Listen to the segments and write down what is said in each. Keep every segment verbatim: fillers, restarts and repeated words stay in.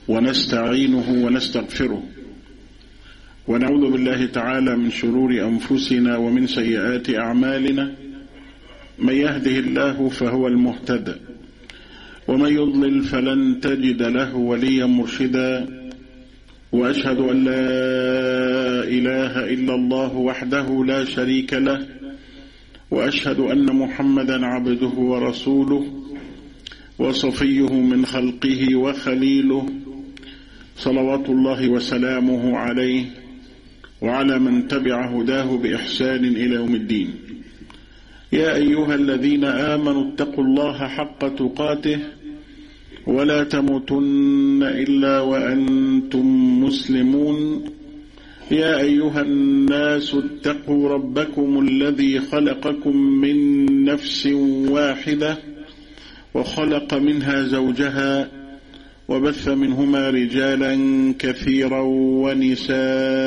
ونستعينه ونستغفره، ونعوذ بالله تعالى من شرور أنفسنا ومن سيئات أعمالنا. من يهده الله فهو المهتدى، ومن يضلل فلن تجد له وليا مرشدا. وأشهد أن لا إله إلا الله وحده لا شريك له، وأشهد أن محمدا عبده ورسوله وصفيه من خلقه وخليله، صلوات الله وسلامه عليه وعلى من تبع هداه بإحسان إلى يوم الدين. يا أيها الذين آمنوا اتقوا الله حق تقاته ولا تموتن إلا وأنتم مسلمون. يا أيها الناس اتقوا ربكم الذي خلقكم من نفس واحدة وخلق منها زوجها وبث منهما رجالا كثيرا ونساء،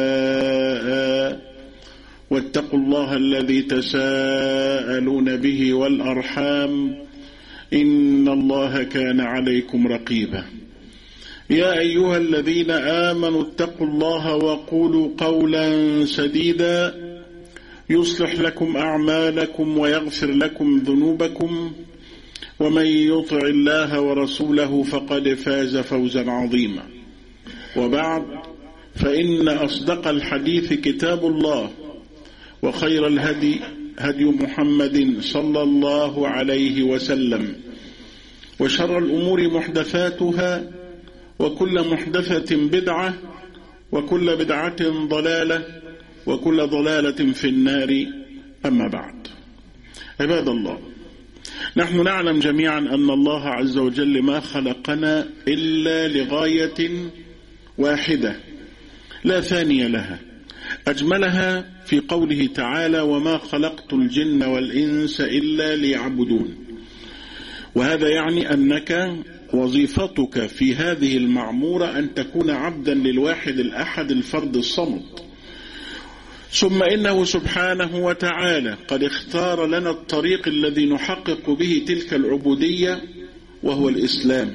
واتقوا الله الذي تساءلون به والأرحام إن الله كان عليكم رقيبا. يا أيها الذين آمنوا اتقوا الله وقولوا قولا سديدا يصلح لكم أعمالكم ويغفر لكم ذنوبكم، ومن يطع الله ورسوله فقد فاز فوزا عظيما. وبعد، فإن أصدق الحديث كتاب الله، وخير الهدي هدي محمد صلى الله عليه وسلم، وشر الأمور محدثاتها، وكل محدثة بدعة، وكل بدعة ضلالة، وكل ضلالة في النار. أما بعد، عباد الله، نحن نعلم جميعا أن الله عز وجل ما خلقنا إلا لغاية واحدة لا ثانية لها، أجملها في قوله تعالى: وما خلقت الجن والإنس إلا ليعبدون. وهذا يعني أنك وظيفتك في هذه المعمورة أن تكون عبدا للواحد الأحد الفرد الصمد. ثم إنه سبحانه وتعالى قد اختار لنا الطريق الذي نحقق به تلك العبودية، وهو الإسلام.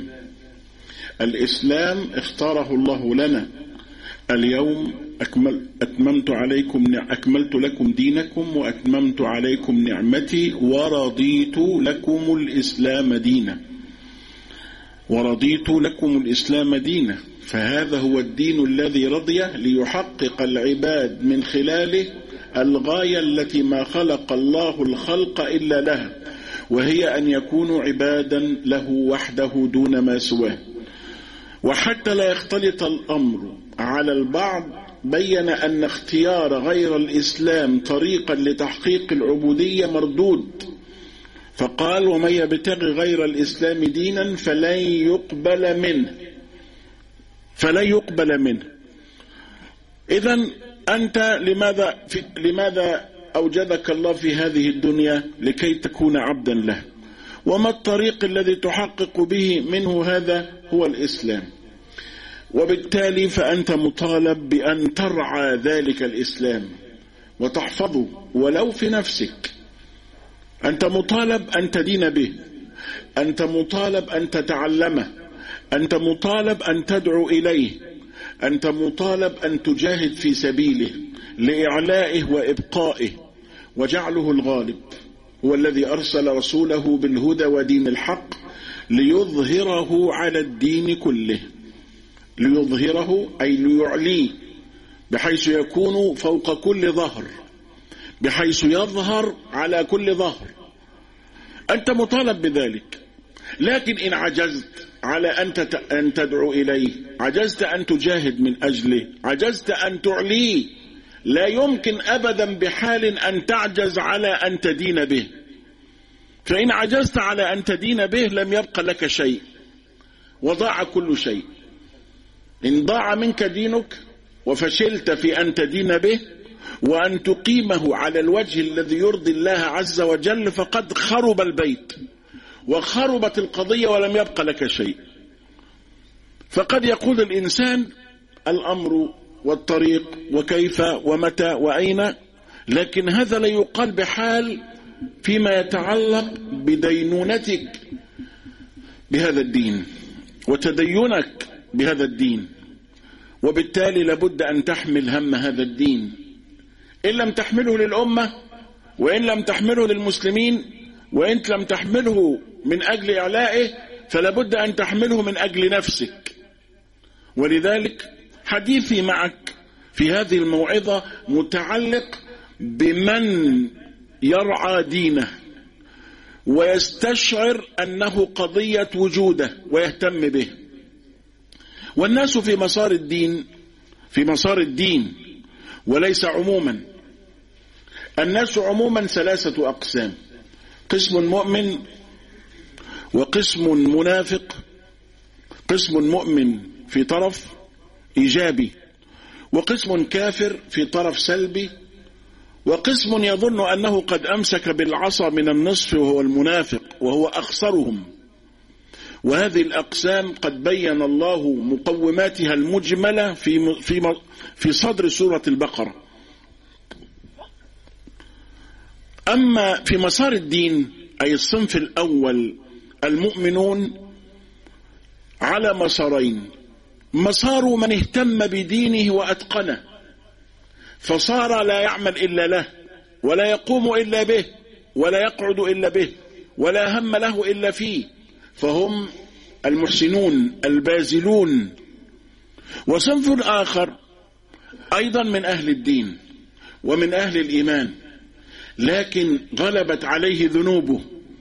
الإسلام اختاره الله لنا: اليوم أكمل أتممت عليكم أكملت لكم دينكم وأتممت عليكم نعمتي ورضيت لكم الإسلام دينا. ورضيت لكم الإسلام دينا، فهذا هو الدين الذي رضي ليحقق العباد من خلاله الغاية التي ما خلق الله الخلق إلا لها، وهي أن يكونوا عبادا له وحده دون ما سواه. وحتى لا يختلط الأمر على البعض، بين أن اختيار غير الإسلام طريقا لتحقيق العبودية مردود، فقال: ومن يبتغي غير الإسلام دينا فلن يقبل منه فلن يقبل منه. إذن أنت لماذا في لماذا أوجدك الله في هذه الدنيا؟ لكي تكون عبدا له. وما الطريق الذي تحقق به منه هذا؟ هو الإسلام. وبالتالي فأنت مطالب بأن ترعى ذلك الإسلام وتحفظه ولو في نفسك. أنت مطالب أن تدين به، أنت مطالب أن تتعلمه، أنت مطالب أن تدعو إليه، أنت مطالب أن تجاهد في سبيله لإعلائه وإبقائه وجعله الغالب. هو الذي أرسل رسوله بالهدى ودين الحق ليظهره على الدين كله. ليظهره أي ليعليه، بحيث يكون فوق كل ظهر، بحيث يظهر على كل ظهر. أنت مطالب بذلك. لكن إن عجزت على أن تدعو إليه، عجزت أن تجاهد من أجله، عجزت أن تعليه، لا يمكن أبدا بحال أن تعجز على أن تدين به. فإن عجزت على أن تدين به لم يبق لك شيء، وضاع كل شيء. إن ضاع منك دينك وفشلت في أن تدين به وأن تقيمه على الوجه الذي يرضي الله عز وجل، فقد خرب البيت وخربت القضية ولم يبق لك شيء. فقد يقول الإنسان الأمر والطريق وكيف ومتى وأين، لكن هذا لا يقال بحال فيما يتعلق بدينونتك بهذا الدين وتدينك بهذا الدين، وبالتالي لابد أن تحمل هم هذا الدين. إن لم تحمله للأمة، وإن لم تحمله للمسلمين، وإن لم تحمله من أجل إعلائه، فلابد أن تحمله من أجل نفسك. ولذلك حديثي معك في هذه الموعظة متعلق بمن يرعى دينه ويستشعر أنه قضية وجوده ويهتم به. والناس في مسار الدين في مسار الدين وليس عموما. الناس عموما ثلاثة أقسام: قسم مؤمن، وقسم منافق، قسم مؤمن في طرف إيجابي، وقسم كافر في طرف سلبي، وقسم يظن أنه قد أمسك بالعصا من النصف وهو المنافق وهو أخسرهم. وهذه الأقسام قد بين الله مقوماتها المجملة في في في صدر سورة البقرة. أما في مسار الدين أي الصنف الأول المؤمنون على مسارين: مسار من اهتم بدينه وأتقنه فصار لا يعمل إلا له، ولا يقوم إلا به، ولا يقعد إلا به، ولا هم له إلا فيه، فهم المحسنون البازلون. وصنف آخر أيضا من أهل الدين ومن أهل الإيمان، لكن غلبت عليه ذنوبه،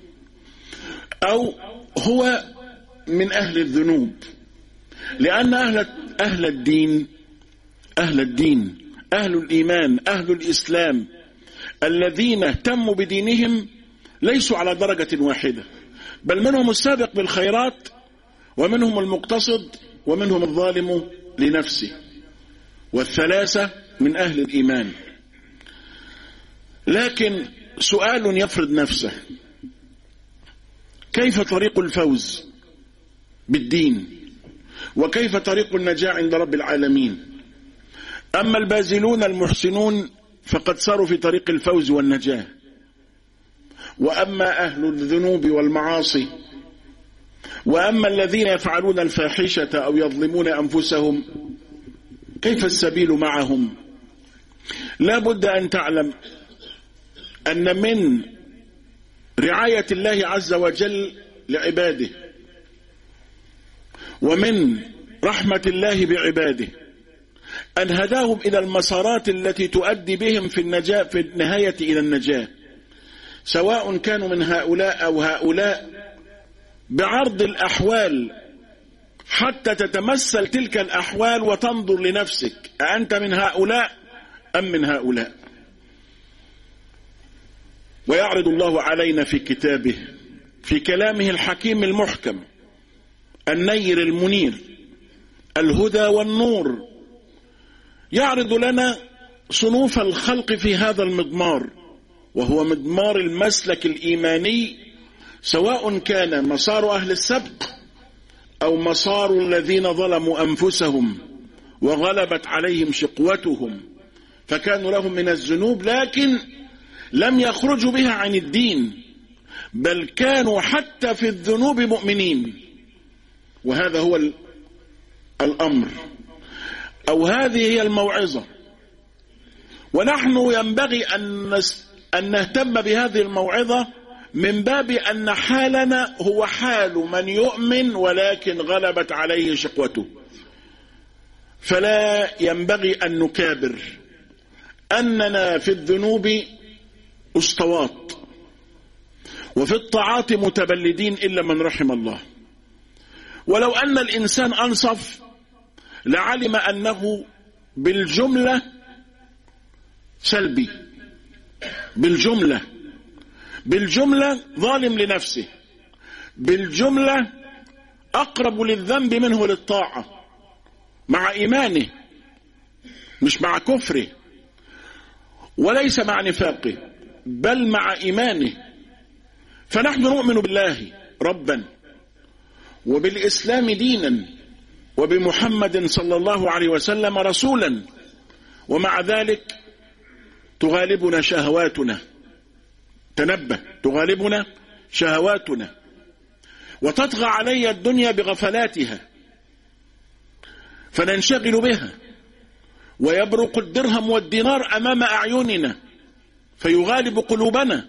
أو هو من أهل الذنوب، لأن أهل أهل الدين أهل الدين أهل الإيمان أهل الإسلام الذين اهتموا بدينهم ليسوا على درجة واحدة، بل منهم السابق بالخيرات، ومنهم المقتصد، ومنهم الظالم لنفسه، والثلاثة من أهل الإيمان. لكن سؤال يفرض نفسه: كيف طريق الفوز بالدين؟ وكيف طريق النجاة عند رب العالمين؟ أما البازلون المحسنون فقد ساروا في طريق الفوز والنجاة، وأما أهل الذنوب والمعاصي، وأما الذين يفعلون الفاحشة أو يظلمون أنفسهم، كيف السبيل معهم؟ لا بد أن تعلم أن من رعاية الله عز وجل لعباده، ومن رحمة الله بعباده، أن هداهم إلى المسارات التي تؤدي بهم في النجاة في النهاية إلى النجاة، سواء كانوا من هؤلاء أو هؤلاء، بعرض الأحوال حتى تتمثل تلك الأحوال وتنظر لنفسك: أأنت من هؤلاء أم من هؤلاء؟ ويعرض الله علينا في كتابه في كلامه الحكيم المحكم النير المنير الهدى والنور، يعرض لنا صنوف الخلق في هذا المضمار، وهو مضمار المسلك الإيماني، سواء كان مسار أهل السبق أو مسار الذين ظلموا أنفسهم وغلبت عليهم شقوتهم فكانوا لهم من الذنوب، لكن لم يخرجوا بها عن الدين، بل كانوا حتى في الذنوب مؤمنين. وهذا هو الأمر، أو هذه هي الموعظة. ونحن ينبغي أن أن نهتم بهذه الموعظة من باب أن حالنا هو حال من يؤمن ولكن غلبت عليه شقوته، فلا ينبغي أن نكابر أننا في الذنوب أسطوات وفي الطاعات متبلدين إلا من رحم الله. ولو أن الإنسان أنصف لعلم أنه بالجملة سلبي، بالجملة بالجملة ظالم لنفسه، بالجملة أقرب للذنب منه للطاعة، مع إيمانه مش مع كفره، وليس مع نفاقه بل مع إيمانه. فنحن نؤمن بالله ربا، وبالإسلام دينا، وبمحمد صلى الله عليه وسلم رسولا، ومع ذلك تغالبنا شهواتنا. تنبه، تغالبنا شهواتنا، وتطغى علي الدنيا بغفلاتها، فننشغل بها، ويبرق الدرهم والدينار أمام أعيننا فيغالب قلوبنا،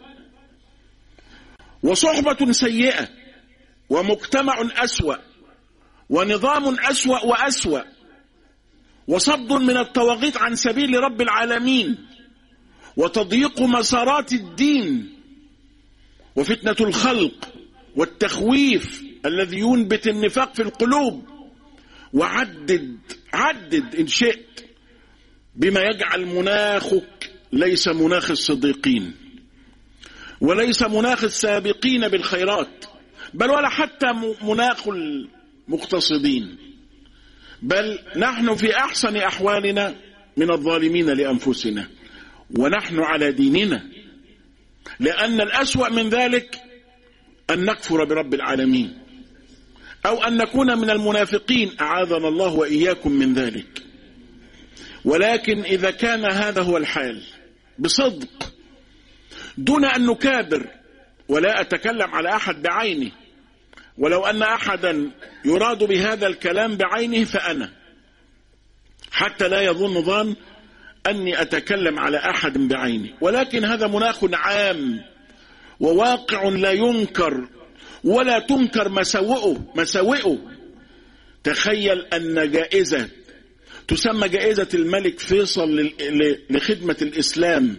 وصحبة سيئة ومجتمع أسوأ ونظام أسوأ وأسوأ، وصد من الطواغيت عن سبيل رب العالمين، وتضييق مسارات الدين، وفتنة الخلق، والتخويف الذي ينبت النفاق في القلوب. وعدد عدد إن شئت بما يجعل مناخك ليس مناخ الصديقين، وليس مناخ السابقين بالخيرات، بل ولا حتى مناخ المقتصدين، بل نحن في أحسن أحوالنا من الظالمين لأنفسنا، ونحن على ديننا. لأن الأسوأ من ذلك أن نكفر برب العالمين، أو أن نكون من المنافقين، أعاذنا الله وإياكم من ذلك. ولكن إذا كان هذا هو الحال بصدق دون أن نكابر، ولا أتكلم على أحد بعينه، ولو أن أحدا يراد بهذا الكلام بعينه فأنا، حتى لا يظن ظان أني أتكلم على أحد بعينه، ولكن هذا مناخ عام وواقع لا ينكر ولا تنكر مساوئه مساوئه. تخيل أن جائزة تسمى جائزة الملك فيصل لخدمة الإسلام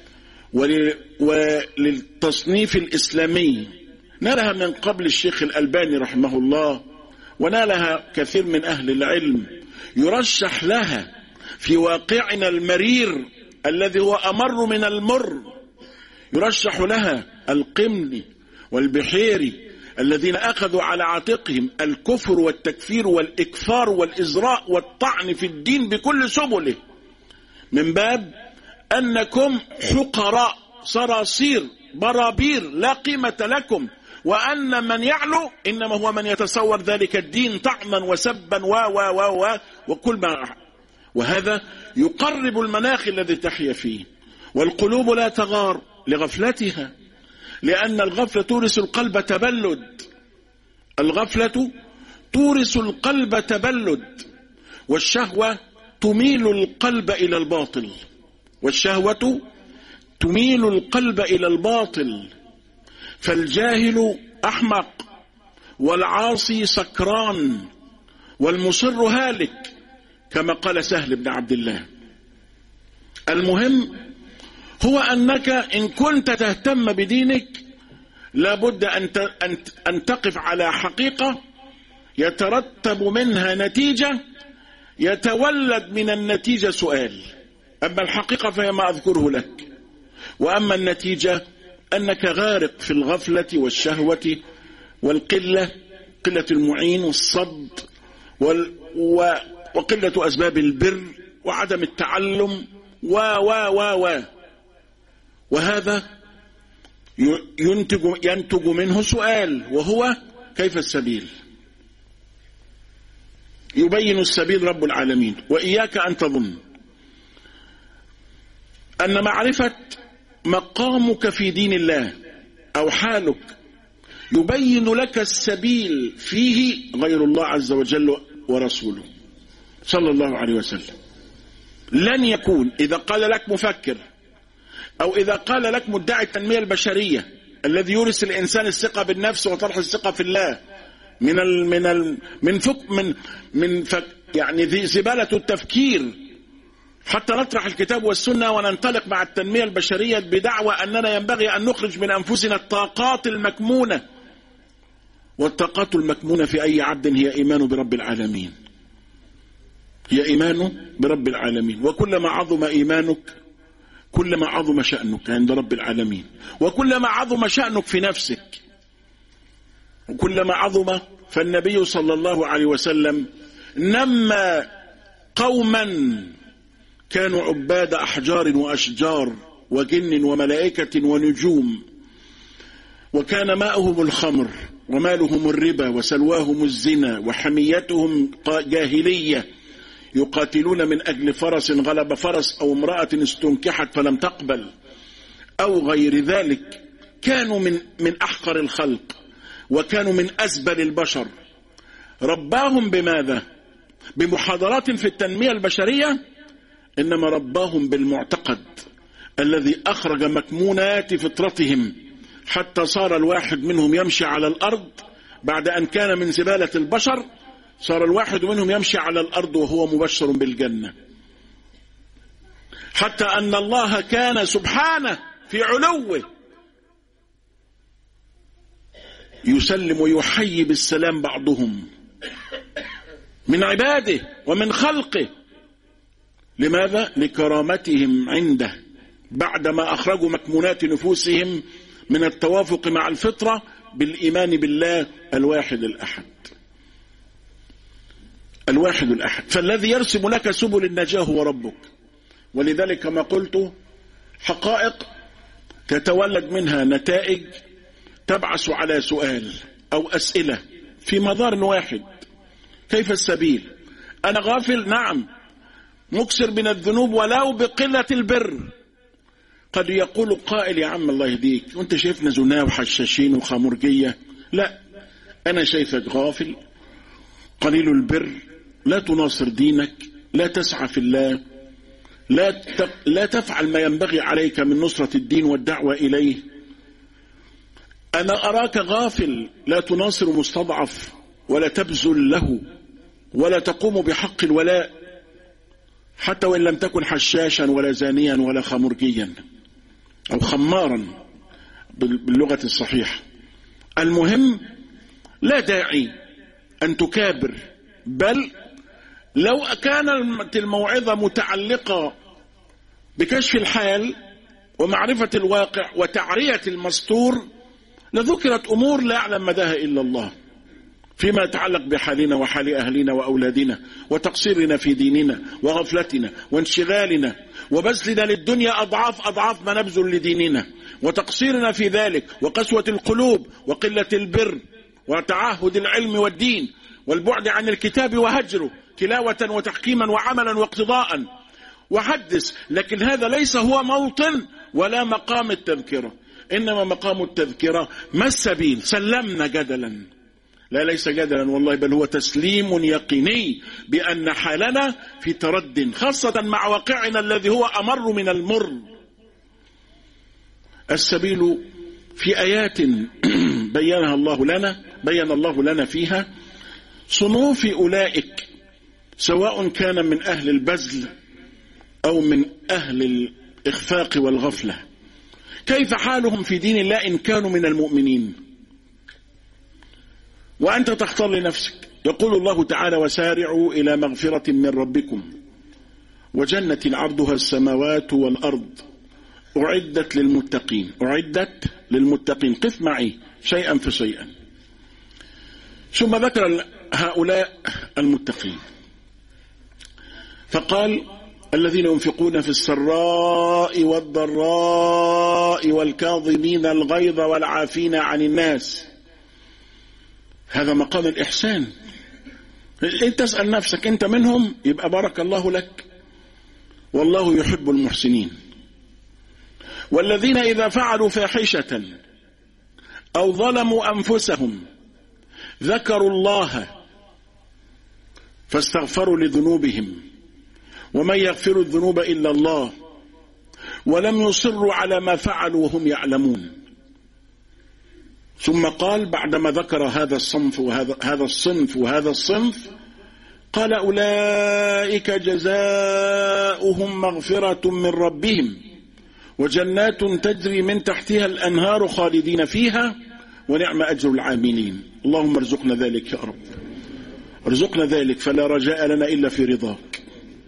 وللتصنيف الإسلامي نالها من قبل الشيخ الألباني رحمه الله، ونالها كثير من أهل العلم، يرشح لها في واقعنا المرير الذي هو أمر من المر، يرشح لها القمني والبحيري الذين أخذوا على عاتقهم الكفر والتكفير والإكفار والإزراء والطعن في الدين بكل سبله، من باب أنكم حقراء صراصير برابير لا قيمة لكم، وأن من يعلو إنما هو من يتصور ذلك الدين طعنا وسبا و و و و وكل ما، وهذا يقرب المناخ الذي تحيا فيه. والقلوب لا تغار لغفلتها، لأن الغفلة تورث القلب تبلد، الغفلة تورث القلب تبلد، والشهوة تميل القلب إلى الباطل، والشهوة تميل القلب إلى الباطل. فالجاهل أحمق، والعاصي سكران، والمصر هالك، كما قال سهل بن عبد الله. المهم هو أنك إن كنت تهتم بدينك لابد أن تقف على حقيقة يترتب منها نتيجة، يتولد من النتيجة سؤال. أما الحقيقة فهي ما أذكره لك، وأما النتيجة أنك غارق في الغفلة والشهوة والقلة، قلة المعين والصد وقلة أسباب البر وعدم التعلم و و و و وهذا ينتج ينتج منه سؤال، وهو كيف السبيل؟ يبين السبيل رب العالمين. وإياك أن تظن أن معرفة مقامك في دين الله أو حالك يبين لك السبيل فيه غير الله عز وجل ورسوله صلى الله عليه وسلم. لن يكون إذا قال لك مفكر أو إذا قال لك مدعي التنمية البشرية الذي يورث الإنسان الثقة بالنفس وطرح الثقة في الله من ال من ال من فك من من فك يعني ذي زبالة التفكير، حتى نطرح الكتاب والسنة وننطلق مع التنمية البشرية بدعوى أننا ينبغي أن نخرج من أنفسنا الطاقات المكمونة. والطاقات المكمونة في أي عبد هي إيمان برب العالمين، هي إيمان برب العالمين. وكلما عظم إيمانك كلما عظم شأنك عند رب العالمين، وكلما عظم شأنك في نفسك وكلما عظم. فالنبي صلى الله عليه وسلم نمى قوما كانوا عباد أحجار وأشجار وجن وملائكة ونجوم، وكان ماؤهم الخمر ومالهم الربا وسلواهم الزنا وحميتهم جاهلية، يقاتلون من أجل فرس غلب فرس أو امرأة استنكحت فلم تقبل أو غير ذلك. كانوا من من أحقر الخلق، وكانوا من أزبل البشر. رباهم بماذا؟ بمحاضرات في التنمية البشرية، إنما رباهم بالمعتقد الذي أخرج مكمونات فطرتهم، حتى صار الواحد منهم يمشي على الأرض بعد أن كان من زبالة البشر، صار الواحد منهم يمشي على الأرض وهو مبشر بالجنة. حتى أن الله كان سبحانه في علوه يسلم ويحيي بالسلام بعضهم من عباده ومن خلقه. لماذا؟ لكرامتهم عنده بعدما أخرجوا مكمونات نفوسهم من التوافق مع الفطرة بالإيمان بالله الواحد الأحد. الواحد الأحد، فالذي يرسم لك سبل النجاة هو ربك. ولذلك كما قلت حقائق تتولد منها نتائج تبعث على سؤال أو أسئلة في مدار واحد. كيف السبيل؟ أنا غافل، نعم، مكسر من الذنوب ولو بقلة البر. قد يقول قائل يا عم الله يهديك، وانت شايفنا زنا وحشاشين وخمرجية. لا، أنا شايفك غافل قليل البر، لا تناصر دينك، لا تسعى في الله، لا لا تفعل ما ينبغي عليك من نصرة الدين والدعوة إليه. أنا أراك غافل، لا تناصر مستضعف ولا تبذل له ولا تقوم بحق الولاء، حتى وإن لم تكن حشاشا ولا زانيا ولا خمرجيا أو خمارا باللغة الصحيحة. المهم لا داعي أن تكابر، بل لو كانت الموعظة متعلقة بكشف الحال ومعرفة الواقع وتعرية المستور لذكرت أمور لا يعلم مداها إلا الله فيما يتعلق بحالنا وحال أهلنا وأولادنا وتقصيرنا في ديننا وغفلتنا وانشغالنا وبذلنا للدنيا أضعاف أضعاف ما نبذل لديننا، وتقصيرنا في ذلك وقسوة القلوب وقلة البر وتعهد العلم والدين والبعد عن الكتاب وهجره تلاوة وتحكيما وعملا واقتضاء وحدث. لكن هذا ليس هو موطن ولا مقام التذكرة، إنما مقام التذكرة ما السبيل؟ سلمنا جدلا، لا ليس جدلا والله، بل هو تسليم يقيني بأن حالنا في ترد، خاصة مع واقعنا الذي هو أمر من المر. السبيل في آيات بينها الله لنا، بين الله لنا فيها صنوف أولئك، سواء كان من أهل البذل أو من أهل الإخفاق والغفلة، كيف حالهم في دين الله إن كانوا من المؤمنين. وأنت تختار لنفسك. يقول الله تعالى وسارعوا إلى مغفرة من ربكم وجنة عرضها السماوات والأرض أعدت للمتقين. أعدت للمتقين، قف معي شيئا فشيئا. ثم ذكر هؤلاء المتقين فقال الذين ينفقون في السراء والضراء والكاظمين الغيظ والعافين عن الناس. هذا مقام الإحسان. انت تسأل نفسك انت منهم، يبقى بارك الله لك، والله يحب المحسنين. والذين إذا فعلوا فاحشة أو ظلموا أنفسهم ذكروا الله فاستغفروا لذنوبهم ومن يغفر الذنوب إلا الله ولم يصروا على ما فعلوا وهم يعلمون. ثم قال بعدما ذكر هذا الصنف وهذا هذا الصنف وهذا الصنف قال أولئك جزاؤهم مغفرة من ربهم وجنات تجري من تحتها الأنهار خالدين فيها ونعم أجر العاملين. اللهم ارزقنا ذلك يا رب، ارزقنا ذلك، فلا رجاء لنا إلا في رضاك.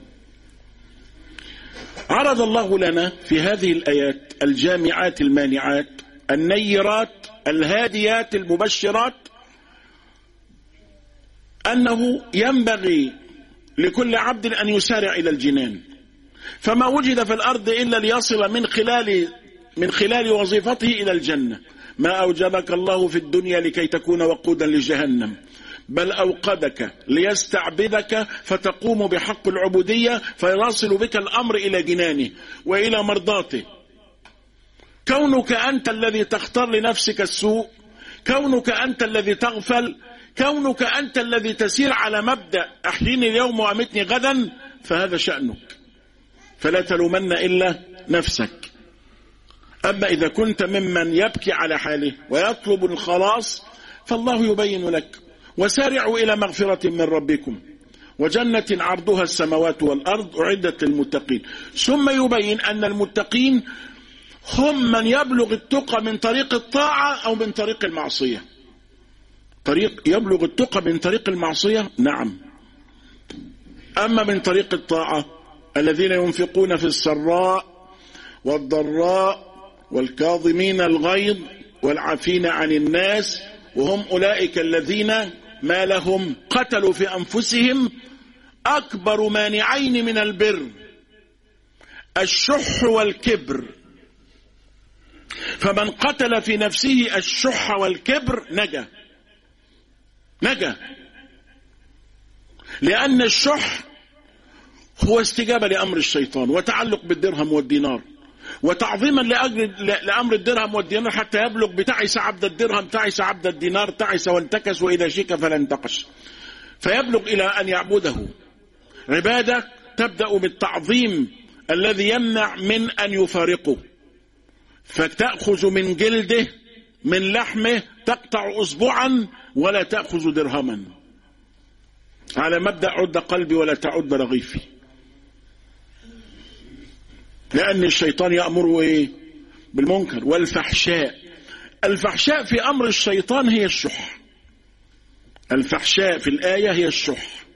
عرض الله لنا في هذه الآيات الجامعات المانعات النيرات الهاديات المبشرات أنه ينبغي لكل عبد أن يسارع إلى الجنان، فما وجد في الأرض إلا ليصل من خلال من خلال وظيفته إلى الجنة. ما أوجدك الله في الدنيا لكي تكون وقودا لجهنم، بل أوقدك ليستعبدك فتقوم بحق العبودية فيواصل بك الأمر إلى جنانه وإلى مرضاته. كونك أنت الذي تختار لنفسك السوء، كونك أنت الذي تغفل، كونك أنت الذي تسير على مبدأ أحييني اليوم وأمتني غدا فهذا شأنك، فلا تلومن إلا نفسك. أما إذا كنت ممن يبكي على حاله ويطلب الخلاص فالله يبين لك: وسارعوا إلى مغفرة من ربكم وجنة عرضها السماوات والأرض أعدت للمتقين. ثم يبين أن المتقين هم من يبلغ التقى من طريق الطاعة أو من طريق المعصية. طريق يبلغ التقى من طريق المعصية، نعم. أما من طريق الطاعة الذين ينفقون في السراء والضراء والكاظمين الغيظ والعافين عن الناس، وهم أولئك الذين ما لهم قتلوا في أنفسهم أكبر مانعين من البر الشح والكبر. فمن قتل في نفسه الشح والكبر نجا نجا لأن الشح هو استجابة لأمر الشيطان وتعلق بالدرهم والدينار وتعظيما لأجل لأمر الدرهم والدينار حتى يبلغ بتعس عبد الدرهم تعس عبد الدينار تعس وانتكس وإذا شيك فلا انتقش، فيبلغ إلى أن يعبده عبادة تبدأ بالتعظيم الذي يمنع من أن يفارقه، فتأخذ من جلده من لحمه تقطع أصبعا ولا تأخذ درهما، على مبدأ عد قلبي ولا تعد رغيفي، لأن الشيطان يأمره إيه؟ بالمنكر والفحشاء. الفحشاء في أمر الشيطان هي الشح، الفحشاء في الآية هي الشح،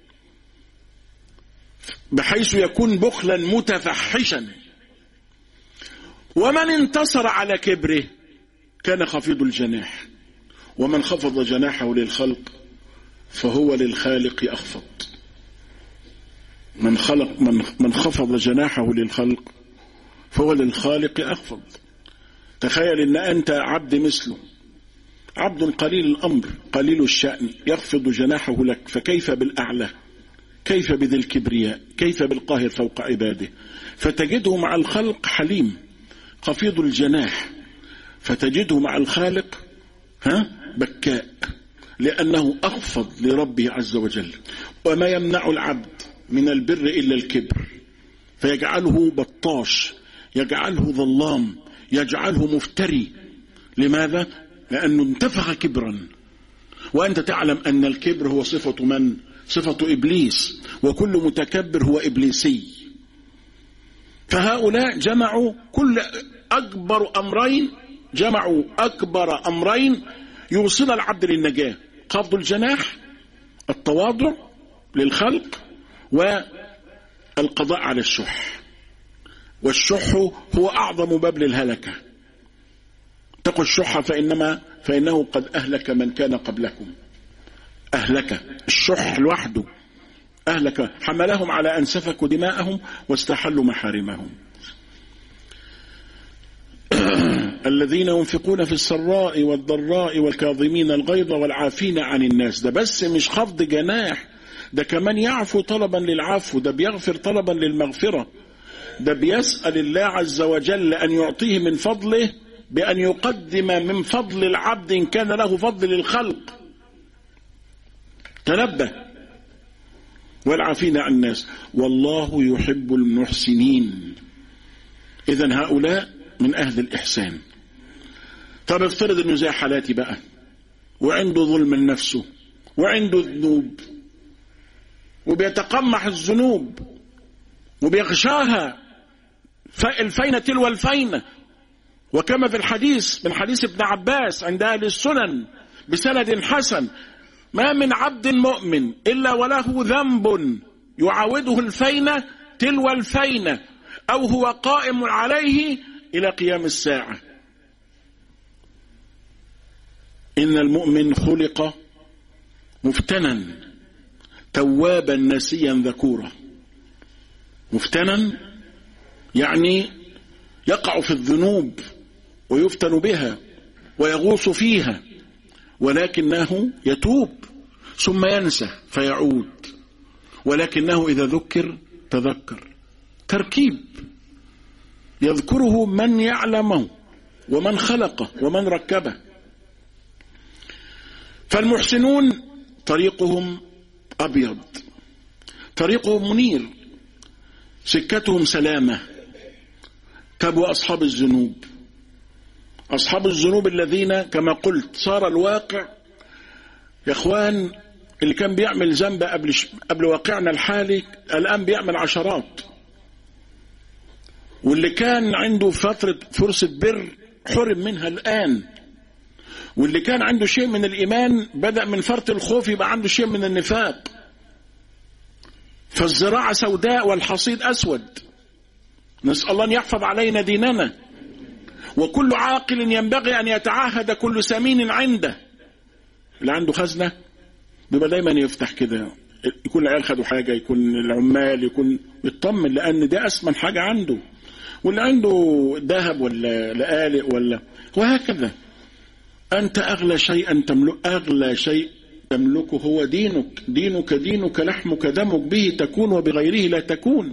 بحيث يكون بخلا متفحشا. ومن انتصر على كبره كان خفيض الجناح، ومن خفض جناحه للخلق فهو للخالق أخفض. من خلق من من خفض جناحه للخلق فهو للخالق أخفض. تخيل أن أنت عبد مثله، عبد قليل الأمر قليل الشأن يخفض جناحه لك، فكيف بالأعلى؟ كيف بذي الكبرياء؟ كيف بالقاهر فوق عباده؟ فتجده مع الخلق حليم خفيض الجناح، فتجده مع الخالق ها بكاء، لأنه أخفض لربه عز وجل. وما يمنع العبد من البر إلا الكبر، فيجعله بطاش، يجعله ظلام، يجعله مفتري. لماذا؟ لأنه انتفخ كبرا. وأنت تعلم أن الكبر هو صفة من؟ صفة إبليس، وكل متكبر هو إبليسي. فهؤلاء جمعوا كل أكبر أمرين، جمعوا أكبر أمرين يوصل العبد للنجاة: خفض الجناح، التواضع للخلق، والقضاء على الشح. والشح هو أعظم باب للهلكة. اتقوا الشح فإنما فإنه قد أهلك من كان قبلكم. أهلك الشح لوحده أهلك، حملهم على أن سفكوا دماءهم واستحلوا محارمهم. الذين ينفقون في السراء والضراء والكاظمين الغيظ والعافين عن الناس. ده بس مش خفض جناح، ده كمان يعفو طلبا للعفو، ده بيغفر طلبا للمغفرة، ده بيسأل الله عز وجل أن يعطيه من فضله بأن يقدم من فضل العبد إن كان له فضل للخلق. تنبه. والعافين عن الناس والله يحب المحسنين. إذن هؤلاء من أهل الإحسان. طب افترض أنه زي حالاتي بقى، وعنده ظلم لنفسه وعنده ذنوب وبيتقمح الذنوب وبيغشاها الفينة تلو الفينة، وكما في الحديث من حديث ابن عباس عند أهل السنن بسند حسن: ما من عبد مؤمن إلا وله ذنب يعاوده الفينة تلو الفينة أو هو قائم عليه إلى قيام الساعة. إن المؤمن خلق مفتنا توابا نسيا ذكورا. مفتنا يعني يقع في الذنوب ويفتن بها ويغوص فيها، ولكنه يتوب ثم ينسى فيعود، ولكنه إذا ذكر تذكر. تركيب يذكره من يعلمه ومن خلقه ومن ركبه. فالمحسنون طريقهم أبيض، طريقهم منير، سكتهم سلامة. طب وأصحاب الذنوب؟ أصحاب الذنوب الذين كما قلت صار الواقع يا إخوان، اللي كان بيعمل ذنب قبل قبل واقعنا الحالي الآن بيعمل عشرات، واللي كان عنده فترة فرصة بر حرم منها الآن، واللي كان عنده شيء من الإيمان بدأ من فرط الخوف يبقى عنده شيء من النفاق. فالزراعة سوداء والحصيد أسود. نسأل الله أن يحفظ علينا ديننا. وكل عاقل ينبغي أن يتعهد كل سمين عنده. اللي عنده خزنة بيبقى دايما يفتح كده، يكون العيال خدوا حاجة، يكون العمال، يكون يطمن، لأن ده أسمن حاجة عنده. واللي عنده ذهب ولا لآلئ ولا وهكذا. أنت أغلى شيء تملك، أغلى شيء تملكه هو دينك. دينك دينك لحمك دمك، به تكون وبغيره لا تكون.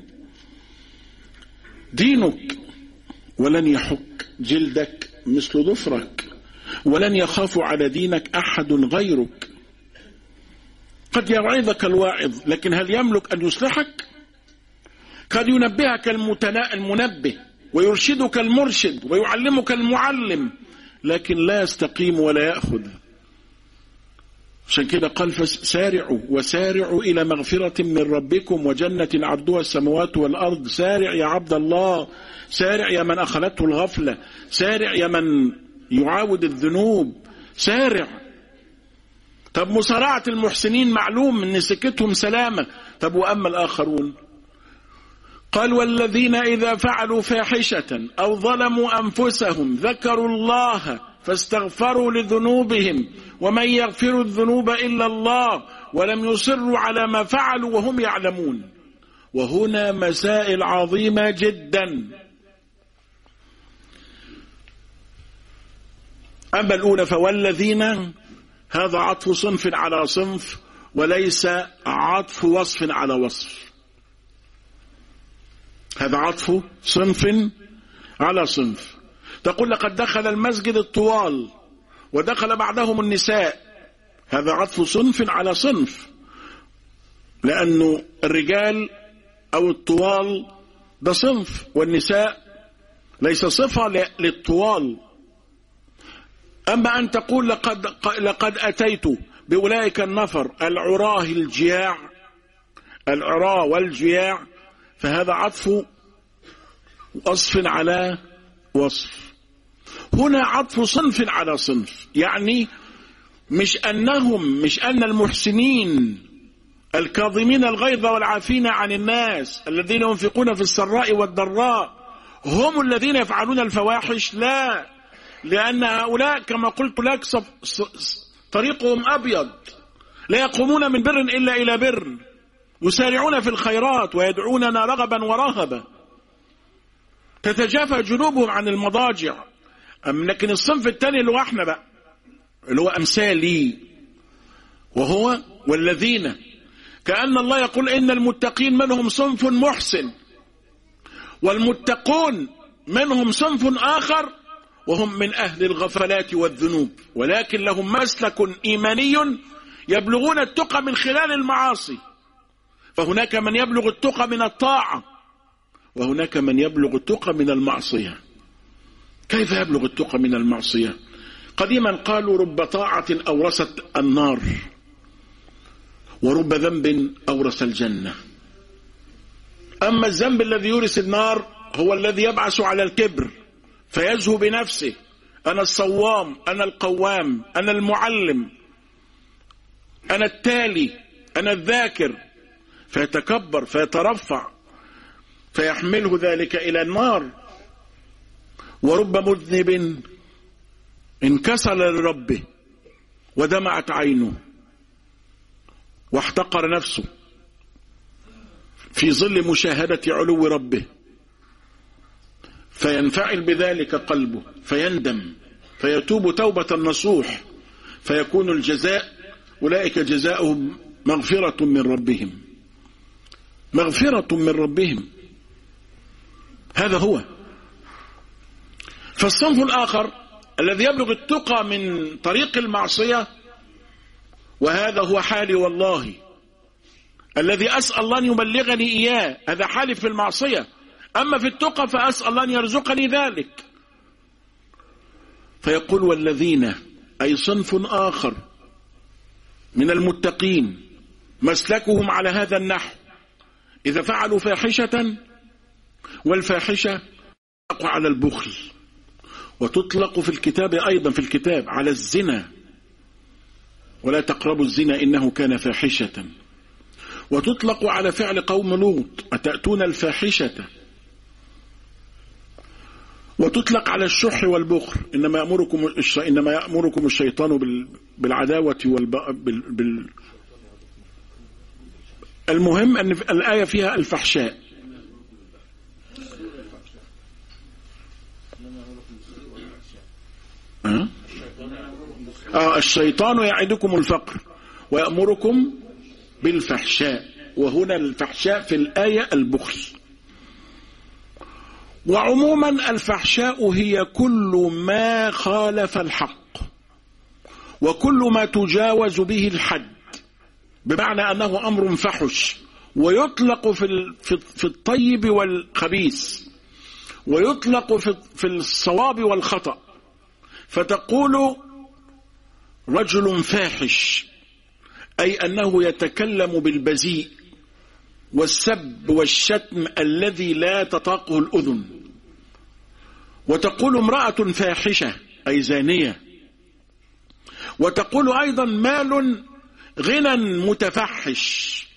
دينك، ولن يحك جلدك مثل ظفرك، ولن يخاف على دينك أحد غيرك. قد يوعظك الواعظ، لكن هل يملك أن يصلحك؟ قد ينبهك المنبه، ويرشدك المرشد، ويعلمك المعلم، لكن لا يستقيم ولا يأخذ. عشان كده قال فسارعوا وسارعوا إلى مغفرة من ربكم وجنة عرضها السماوات والأرض. سارع يا عبد الله، سارع يا من أخذته الغفلة، سارع يا من يعاود الذنوب، سارع. طب مسارعة المحسنين معلوم ان سكتهم سلامة. طب وأما الآخرون؟ قال والذين إذا فعلوا فاحشة أو ظلموا أنفسهم ذكروا الله فاستغفروا لذنوبهم ومن يغفر الذنوب إلا الله ولم يصروا على ما فعلوا وهم يعلمون. وهنا مسائل عظيمة جدا. أما الأولى فوالذين، هذا عطف صنف على صنف وليس عطف وصف على وصف. هذا عطف صنف على صنف. تقول لقد دخل المسجد الطوال ودخل بعدهم النساء، هذا عطف صنف على صنف، لأنه الرجال أو الطوال ده صنف، والنساء ليس صفة للطوال. أما أن تقول لقد, لقد أتيت بأولئك النفر العراه الجياع، العراه والجياع، فهذا عطف وصف على وصف. هنا عطف صنف على صنف، يعني مش أنهم مش أن المحسنين الكاظمين الغيظ والعافين عن الناس الذين ينفقون في السراء والضراء هم الذين يفعلون الفواحش، لا، لأن هؤلاء كما قلت لك طريقهم أبيض، لا يقومون من بر إلا إلى بر، يسارعون في الخيرات ويدعوننا رغبا ورهبا، تتجافى جنوبهم عن المضاجع. لكن الصنف الثاني اللي هو احنا بقى، اللي هو أمثالي، وهو والذين، كأن الله يقول إن المتقين منهم صنف محسن، والمتقون منهم صنف آخر وهم من أهل الغفلات والذنوب، ولكن لهم مسلك إيماني يبلغون التقى من خلال المعاصي. فهناك من يبلغ التقى من الطاعة، وهناك من يبلغ التقى من المعصية. كيف يبلغ التقى من المعصية؟ قديما قالوا رب طاعة أورثت النار ورب ذنب أورث الجنة. أما الذنب الذي يورث النار هو الذي يبعث على الكبر فيزهو بنفسه، أنا الصوام، أنا القوام، أنا المعلم، أنا التالي، أنا الذاكر، فيتكبر فيترفع فيحمله ذلك إلى النار. ورب مذنب انكسر لربه ودمعت عينه واحتقر نفسه في ظل مشاهدة علو ربه، فينفعل بذلك قلبه فيندم فيتوب توبة نصوح، فيكون الجزاء أولئك جزاؤهم مغفرة من ربهم، مغفرة من ربهم. هذا هو. فالصنف الآخر الذي يبلغ التقى من طريق المعصية وهذا هو حالي والله الذي أسأل الله أن يبلغني إياه، هذا حالي في المعصية. أما في التقى فأسأل الله أن يرزقني ذلك. فيقول والذين، أي صنف آخر من المتقين مسلكهم على هذا النحو، إذا فعلوا فاحشة، والفاحشة تطلق على البخل، وتطلق في الكتاب أيضا في الكتاب على الزنا، ولا تقربوا الزنا إنه كان فاحشة، وتطلق على فعل قوم لوط أتأتون الفاحشة، وتطلق على الشح والبخل، إنما يأمركم الش... إنما يأمركم الشيطان بال... بالعداوة والب... بال... بال... المهم أن الآية فيها الفحشاء. أه؟ آه الشيطان يعدكم الفقر ويأمركم بالفحشاء، وهنا الفحشاء في الآية البخل. وعموما الفحشاء هي كل ما خالف الحق وكل ما تجاوز به الحد، بمعنى أنه أمر فحش، ويطلق في الطيب والخبيث، ويطلق في الصواب والخطأ. فتقول رجل فاحش، أي أنه يتكلم بالبذيء والسب والشتم الذي لا تطاقه الأذن. وتقول امرأة فاحشة، أي زانية. وتقول أيضا مال غنى متفحش،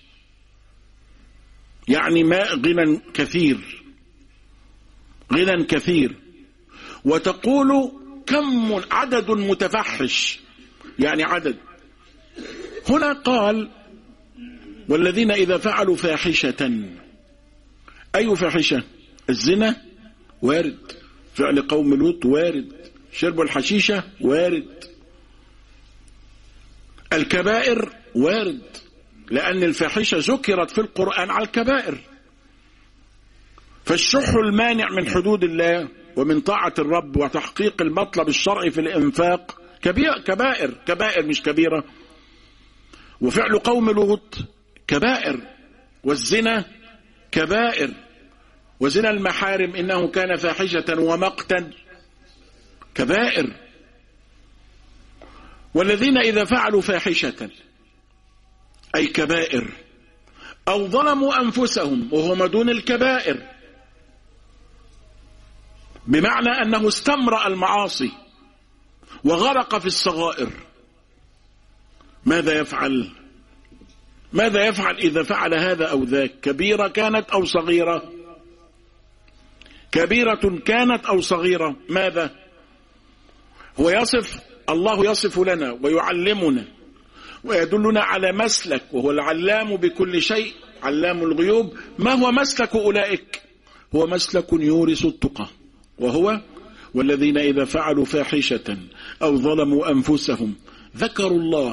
يعني ما غنى كثير، غنى كثير. وتقول كم عدد متفحش، يعني عدد. هنا قال والذين إذا فعلوا فاحشة، أي فاحشة؟ الزنا وارد، فعل قوم لوط وارد، شرب الحشيشة وارد، الكبائر وارد، لأن الفاحشة ذكرت في القرآن على الكبائر. فالشح المانع من حدود الله ومن طاعة الرب وتحقيق المطلب الشرعي في الإنفاق كبائر، كبائر مش كبيرة. وفعل قوم لوط كبائر، والزنا كبائر، وزنا المحارم إنه كان فاحشة ومقتا كبائر. والذين إذا فعلوا فاحشة، أي كبائر، أو ظلموا أنفسهم، وهم دون الكبائر، بمعنى أنه استمرأ المعاصي وغرق في الصغائر، ماذا يفعل؟ ماذا يفعل إذا فعل هذا أو ذاك؟ كبيرة كانت أو صغيرة؟ كبيرة كانت أو صغيرة، ماذا؟ هو يصف، الله يصف لنا ويعلمنا ويدلنا على مسلك، وهو العلام بكل شيء، علام الغيوب. ما هو مسلك أولئك؟ هو مسلك يورث التقى، وهو والذين إذا فعلوا فاحشة أو ظلموا أنفسهم ذكروا الله.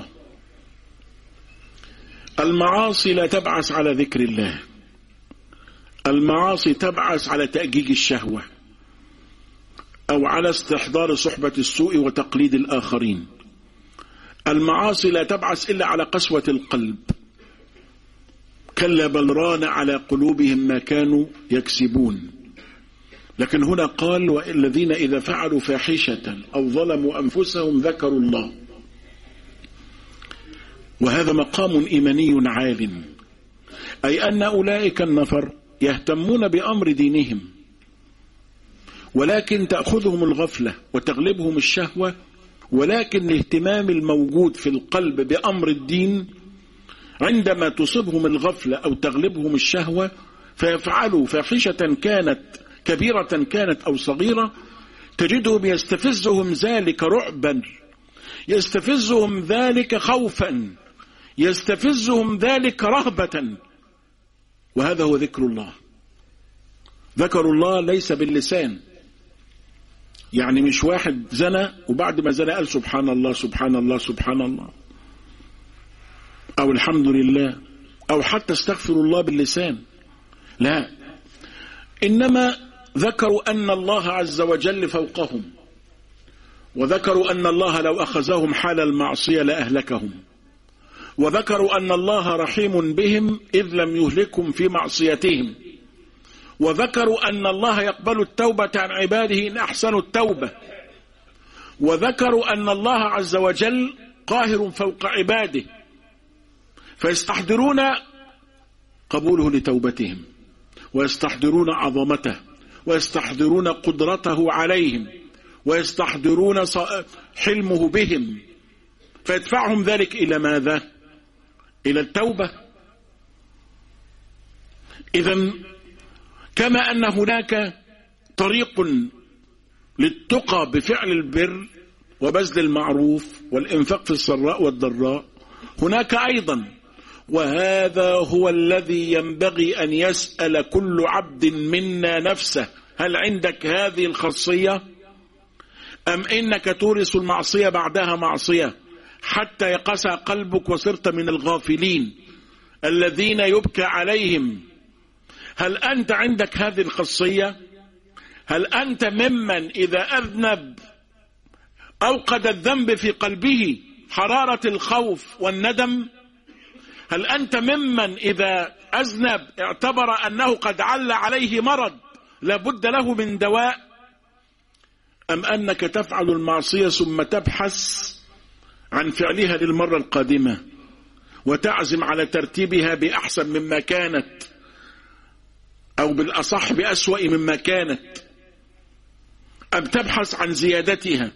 المعاصي لا تبعث على ذكر الله، المعاصي تبعث على تأجيج الشهوة أو على استحضار صحبة السوء وتقليد الآخرين. المعاصي لا تبعث إلا على قسوة القلب، كلا بل ران على قلوبهم ما كانوا يكسبون. لكن هنا قال والذين إذا فعلوا فاحشة أو ظلموا أنفسهم ذكروا الله، وهذا مقام إيماني عال، أي أن أولئك النفر يهتمون بأمر دينهم، ولكن تأخذهم الغفلة وتغلبهم الشهوة، ولكن الاهتمام الموجود في القلب بأمر الدين عندما تصيبهم الغفلة أو تغلبهم الشهوة فيفعلوا فاحشة كانت كبيرة كانت أو صغيرة، تجدهم يستفزهم ذلك رعبا، يستفزهم ذلك خوفا، يستفزهم ذلك رهبة. وهذا هو ذكر الله. ذكر الله ليس باللسان، يعني مش واحد زنى وبعد ما زنى قال سبحان الله سبحان الله سبحان الله أو الحمد لله أو حتى استغفر الله باللسان، لا، إنما ذكروا أن الله عز وجل فوقهم، وذكروا أن الله لو أخذهم حال المعصية لأهلكهم، وذكروا أن الله رحيم بهم إذ لم يهلكهم في معصيتهم، وذكروا أن الله يقبل التوبة عن عباده إن أحسنوا التوبة، وذكروا أن الله عز وجل قاهر فوق عباده، فيستحضرون قبوله لتوبتهم، ويستحضرون عظمته، ويستحضرون قدرته عليهم، ويستحضرون حلمه بهم، فيدفعهم ذلك إلى ماذا؟ إلى التوبة. إذن كما أن هناك طريق للتقى بفعل البر وبذل المعروف والإنفاق في السراء والضراء، هناك أيضا، وهذا هو الذي ينبغي أن يسأل كل عبد منا نفسه: هل عندك هذه الخاصية؟ أم إنك تورث المعصية بعدها معصية حتى يقسى قلبك وصرت من الغافلين الذين يبكى عليهم؟ هل أنت عندك هذه الخاصية؟ هل أنت ممن إذا أذنب أوقد الذنب في قلبه حرارة الخوف والندم؟ هل أنت ممن إذا أذنب اعتبر أنه قد عل عليه مرض لابد له من دواء؟ أم أنك تفعل المعصية ثم تبحث عن فعلها للمرة القادمة وتعزم على ترتيبها بأحسن مما كانت، أو بالأصح بأسوأ مما كانت؟ أم تبحث عن زيادتها؟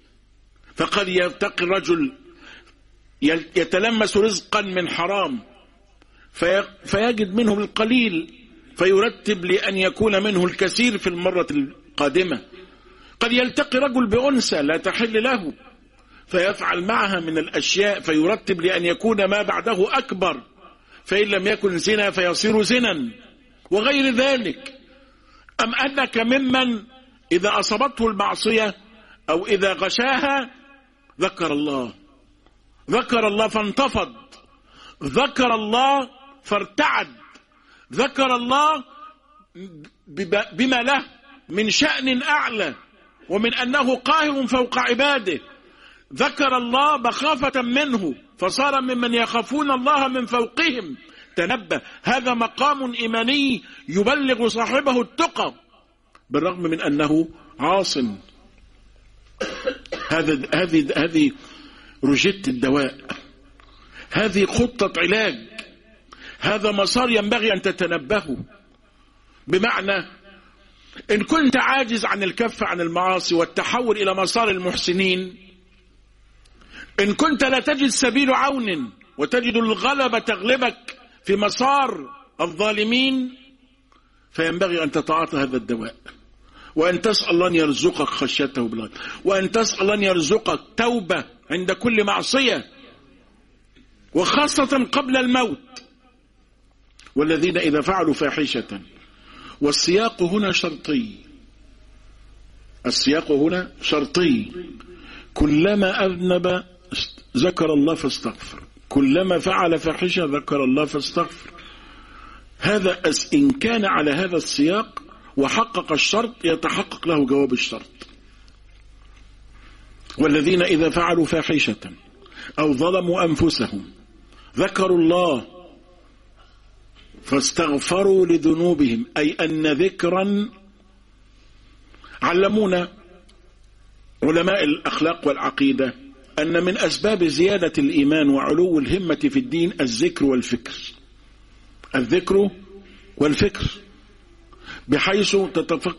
فقد يرتقي الرجل يتلمس رزقا من حرام فيجد منه القليل فيرتب لأن يكون منه الكثير في المرة القادمة. قد يلتقي رجل بأنثى لا تحل له فيفعل معها من الأشياء فيرتب لأن يكون ما بعده أكبر، فإن لم يكن زنا فيصير زنا وغير ذلك. أم أنك ممن إذا أصابته المعصية أو إذا غشاها ذكر الله، ذكر الله فانتفض، ذكر الله فارتعد، ذكر الله بما له من شأن أعلى ومن أنه قاهر فوق عباده، ذكر الله مخافة منه فصار ممن يخافون الله من فوقهم. تنبه، هذا مقام إيماني يبلغ صاحبه التقى بالرغم من أنه عاص. هذا هذه هذه روجيت الدواء، هذه خطة علاج، هذا مسار ينبغي أن تتنبهوا. بمعنى إن كنت عاجز عن الكف عن المعاصي والتحول إلى مسار المحسنين، إن كنت لا تجد سبيل عون وتجد الغلبة تغلبك في مسار الظالمين، فينبغي أن تتعاطى هذا الدواء، وأن تسأل الله أن يرزقك خشيته بالله، وأن تسأل الله أن يرزقك توبة عند كل معصية، وخاصة قبل الموت. والذين إذا فعلوا فاحشة، والسياق هنا شرطي، السياق هنا شرطي، كلما أذنب ذكر الله فاستغفر، كلما فعل فاحشة ذكر الله فاستغفر. هذا إن كان على هذا السياق وحقق الشرط يتحقق له جواب الشرط. والذين إذا فعلوا فاحشة أو ظلموا أنفسهم ذكروا الله فاستغفروا لذنوبهم، أي أن ذكرا علمونا علماء الأخلاق والعقيدة أن من أسباب زيادة الإيمان وعلو الهمة في الدين الذكر والفكر، الذكر والفكر، بحيث تتفق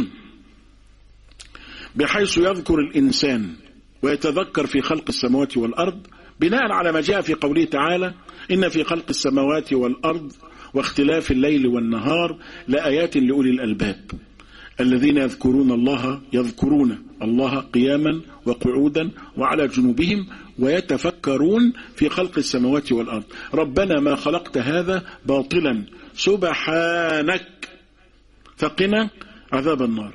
بحيث يذكر الإنسان ويتذكر في خلق السماوات والأرض، بناء على ما جاء في قوله تعالى: إن في خلق السماوات والأرض واختلاف الليل والنهار لآيات لأولي الألباب الذين يذكرون الله يذكرون الله قياما وقعودا وعلى جنوبهم ويتفكرون في خلق السماوات والأرض ربنا ما خلقت هذا باطلا سبحانك فقنا عذاب النار.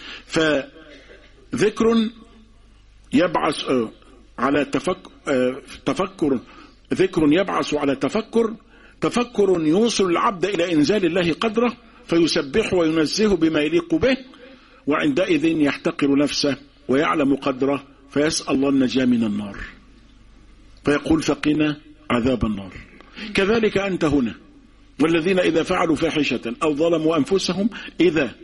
فذكر يبعث على تفكر, تفكر ذكر يبعث على تفكر، تفكر يوصل العبد إلى إنزال الله قدره فيسبح وينزه بما يليق به، وعندئذ يحتقر نفسه ويعلم قدره فيسأل الله النجاة من النار، فيقول فقنا عذاب النار. كذلك أنت هنا، والذين إذا فعلوا فاحشة أو ظلموا أنفسهم إذا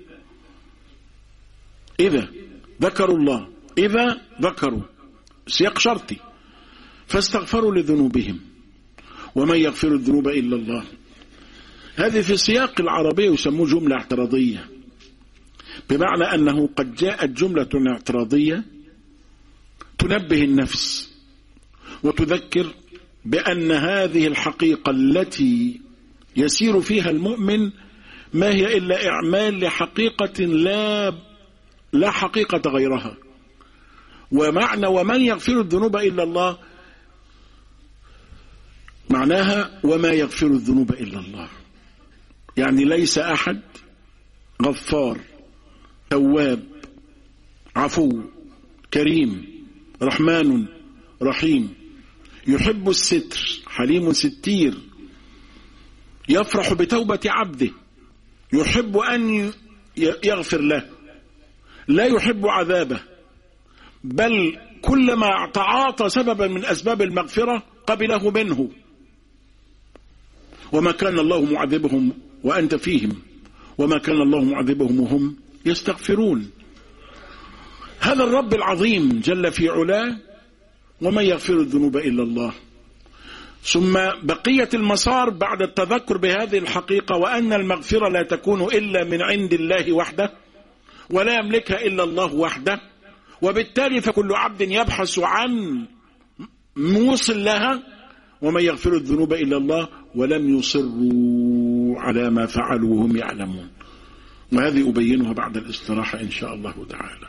إذا ذكروا الله إذا ذكروا سياق شرطي فاستغفروا لذنوبهم ومن يغفر الذنوب إلا الله. هذه في السياق العربي يسموه جملة اعتراضية، بمعنى أنه قد جاءت جملة اعتراضية تنبه النفس وتذكر بأن هذه الحقيقة التي يسير فيها المؤمن ما هي إلا إعمال لحقيقة لا لا حقيقة غيرها. ومعنى ومن يغفر الذنوب إلا الله معناها وما يغفر الذنوب إلا الله، يعني ليس أحد غفار تواب عفو كريم رحمن رحيم يحب الستر حليم ستير يفرح بتوبة عبده يحب أن يغفر له لا يحب عذابه، بل كلما تعاطى سببا من أسباب المغفرة قبله منه. وما كان الله معذبهم وأنت فيهم وما كان الله معذبهم وهم يستغفرون. هذا الرب العظيم جل في علاه ومن يغفر الذنوب إلا الله. ثم بقية المسار بعد التذكر بهذه الحقيقة وأن المغفرة لا تكون إلا من عند الله وحده ولا يملكها إلا الله وحده، وبالتالي فكل عبد يبحث عن موصل لها ومن يغفر الذنوب إلا الله ولم يصروا على ما فعلوا وهم يعلمون. وهذه أبينها بعد الاستراحة إن شاء الله تعالى.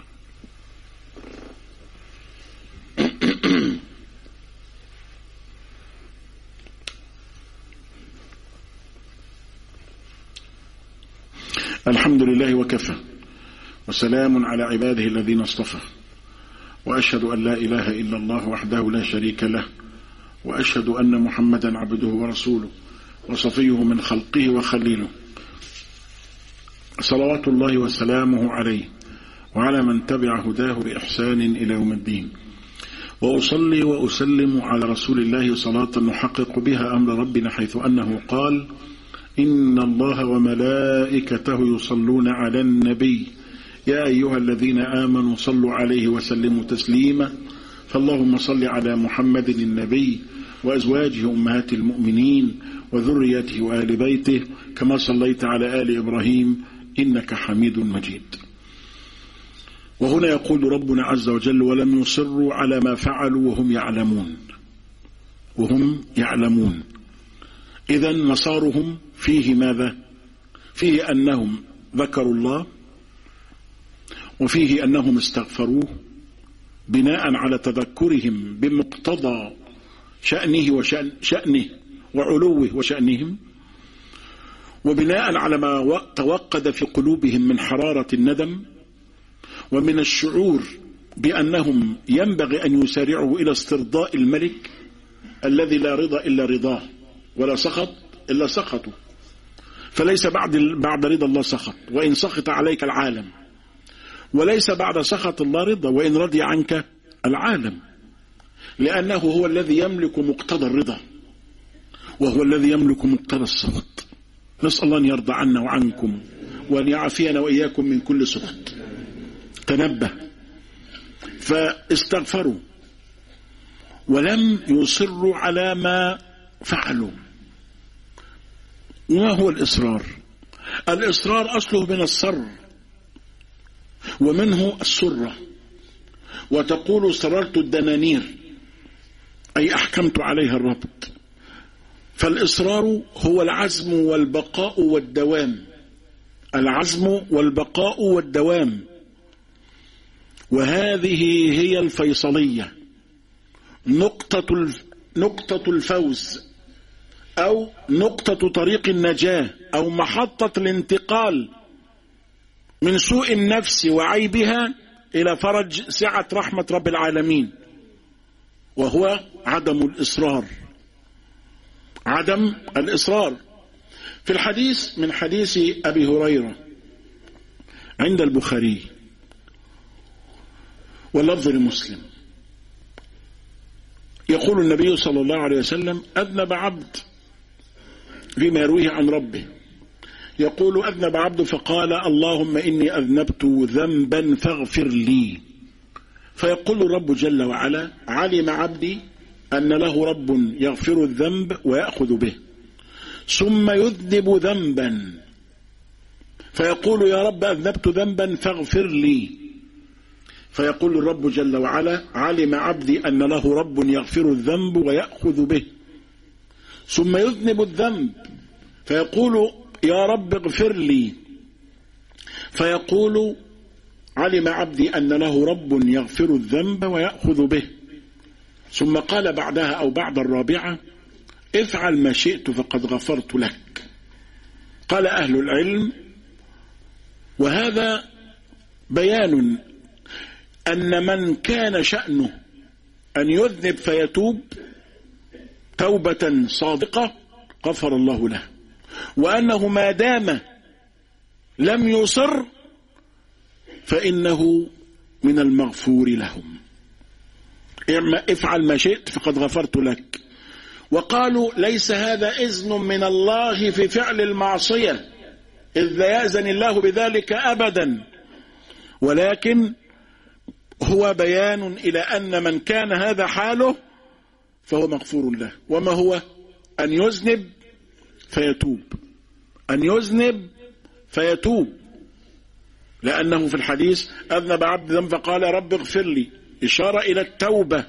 الحمد لله وكفى وسلام على عباده الذين اصطفى، وأشهد أن لا إله إلا الله وحده لا شريك له، وأشهد أن محمدا عبده ورسوله وصفيه من خلقه وخليله، صلوات الله وسلامه عليه وعلى من تبع هداه بإحسان إلى يوم الدين. وأصلي وأسلم على رسول الله صلاة نحقق بها أمر ربنا، حيث أنه قال: إن الله وملائكته يصلون على النبي يا أيها الذين آمنوا صلوا عليه وسلموا تسليما. فاللهم صل على محمد النبي وأزواجه أمهات المؤمنين وذريته وآل بيته كما صليت على آل إبراهيم إنك حميد مجيد. وهنا يقول ربنا عز وجل: ولم يصروا على ما فعلوا وهم يعلمون وهم يعلمون. إذن مسارهم فيه ماذا؟ فيه أنهم ذكروا الله، وفيه أنهم استغفروه بناء على تذكرهم بمقتضى شأنه وشأن شأنه وعلوه وشأنهم، وبناء على ما توقد في قلوبهم من حرارة الندم ومن الشعور بأنهم ينبغي أن يسارعوا إلى استرضاء الملك الذي لا رضا إلا رضاه ولا سخط إلا سخطه، فليس بعد بعد رضا الله سخط وإن سخط عليك العالم، وليس بعد سخط الله رضا وإن رضي عنك العالم، لأنه هو الذي يملك مقتضى الرضا وهو الذي يملك مقتضى السخط. نسأل الله أن يرضى عنا وعنكم وأن يعافينا وإياكم من كل سخط. تنبه. فاستغفروا ولم يصروا على ما فعلوا. وما هو الإصرار؟ الإصرار أصله من الصر ومنه السرة، وتقول صررت الدنانير أي أحكمت عليها الربط. فالإصرار هو العزم والبقاء والدوام، العزم والبقاء والدوام، وهذه هي الفيصلية، نقطة نقطة الفوز أو نقطة طريق النجاة أو محطة الانتقال من سوء النفس وعيبها إلى فرج سعة رحمة رب العالمين، وهو عدم الإصرار. عدم الإصرار. في الحديث من حديث أبي هريرة عند البخاري واللفظ لمسلم، يقول النبي صلى الله عليه وسلم: أذنب عبد، فيما يرويه عن ربه، يقول: أذنب عبد فقال: اللهم إني أذنبت ذنبا فاغفر لي. فيقول الرب جل وعلا: علم عبدي أن له رب يغفر الذنب ويأخذ به، ثم يذنب ذنبا فيقول: يا رب أذنبت ذنبا فاغفر لي. فيقول الرب جل وعلا: علم عبدي أن له رب يغفر الذنب ويأخذ به، ثم يذنب الذنب فيقول: يا رب اغفر لي. فيقول: علم عبدي أن له رب يغفر الذنب ويأخذ به. ثم قال بعدها أو بعد الرابعة: افعل ما شئت فقد غفرت لك. قال أهل العلم: وهذا بيان أن من كان شأنه أن يذنب فيتوب توبة صادقة غفر الله له، وأنه ما دام لم يصر فإنه من المغفور لهم. افعل ما شئت فقد غفرت لك. وقالوا: ليس هذا إذن من الله في فعل المعصية، إذ لا يأذن الله بذلك أبدا، ولكن هو بيان إلى أن من كان هذا حاله فهو مغفور له. وما هو؟ أن يذنب فيتوب، أن يذنب فيتوب، لأنه في الحديث: أذنب عبد ذنب فقال رب اغفر لي، إشارة إلى التوبة،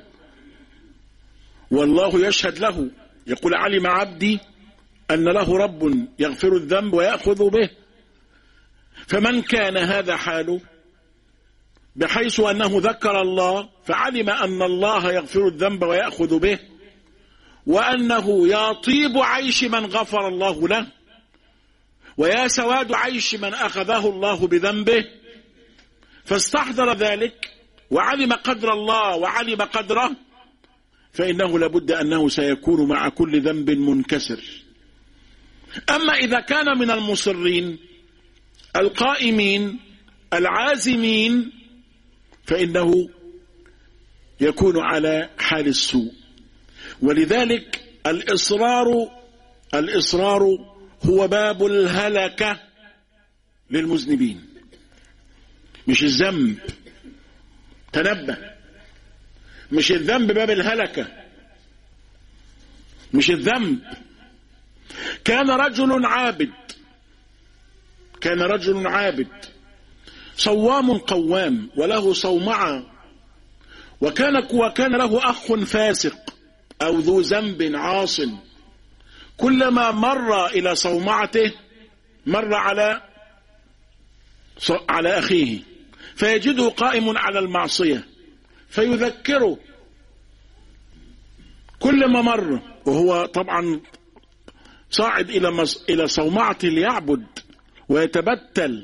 والله يشهد له، يقول: علم عبدي أن له رب يغفر الذنب ويأخذ به. فمن كان هذا حاله بحيث أنه ذكر الله فعلم أن الله يغفر الذنب ويأخذ به، وأنه يا طيب عيش من غفر الله له، ويا سواد عيش من أخذه الله بذنبه، فاستحضر ذلك وعلم قدر الله وعلم قدره، فإنه لابد أنه سيكون مع كل ذنب منكسر. أما إذا كان من المصرين القائمين العازمين فإنه يكون على حال السوء. ولذلك الإصرار الإصرار هو باب الهلكة للمذنبين، مش الذنب. تنبه، مش الذنب باب الهلكة، مش الذنب. كان رجل عابد كان رجل عابد صوام قوام وله صومعة، وكان وكان له أخ فاسق أو ذو ذنب عاص، كلما مر إلى صومعته مر على على أخيه فيجده قائم على المعصية فيذكره كل ما مر، وهو طبعا صاعد إلى إلى صومعته ليعبد ويتبتل،